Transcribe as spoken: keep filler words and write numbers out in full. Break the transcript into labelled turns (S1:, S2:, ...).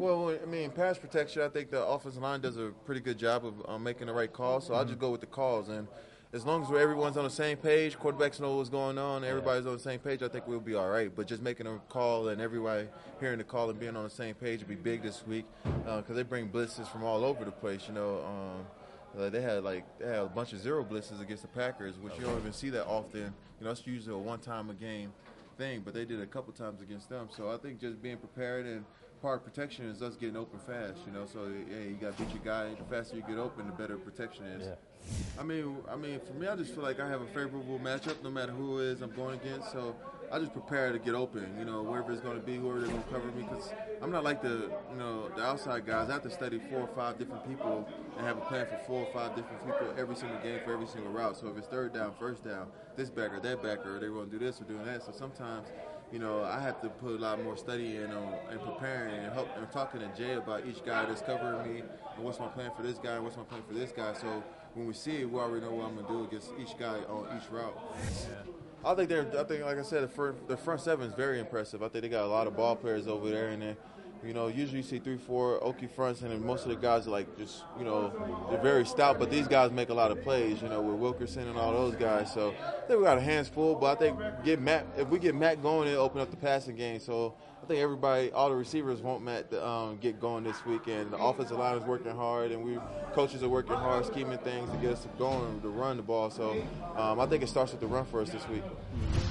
S1: Well, I mean, pass protection, I think the offensive line does a pretty good job of um, making the right calls, so I'll just go with the calls. And as long as everyone's on the same page, quarterbacks know what's going on, everybody's on the same page, I think we'll be all right. But just making a call and everybody hearing the call and being on the same page will be big this week because uh, they bring blitzes from all over the place, you know. Um, Uh, they had like they had a bunch of zero blitzes against the Packers, which you don't even see that often. You know, it's usually a one-time a game thing, but they did it a couple times against them. So I think just being prepared and part of protection is us getting open fast. You know, so yeah, you got to beat your guy. The faster you get open, the better protection is. Yeah. I mean, I mean, for me, I just feel like I have a favorable matchup no matter who it is I'm going against. So I just prepare to get open, you know, wherever it's going to be, whoever they're going to cover me. Because I'm not like the, you know, the outside guys. I have to study four or five different people and have a plan for four or five different people every single game for every single route. So if it's third down, first down, this backer, that backer, they want to do this or doing that. So sometimes, you know, I have to put a lot more study in on and preparing and help and talking to Jay about each guy that's covering me and what's my plan for this guy and what's my plan for this guy. So when we see it, we already know what I'm gonna do against each guy on each route. Yeah. I think they're. I think, like I said, the front, the front seven is very impressive. I think they got a lot of ball players over there, and then, you know, usually you see three, four Okie fronts, and then most of the guys are like just, you know, they're very stout, but these guys make a lot of plays, you know, with Wilkerson and all those guys. So I think we got a hands full, but I think get Matt. If we get Matt going, it'll open up the passing game. So I think everybody, all the receivers want Matt to um, get going this weekend. The offensive line is working hard, and we coaches are working hard, scheming things to get us going to run the ball. So um, I think it starts with the run for us this week.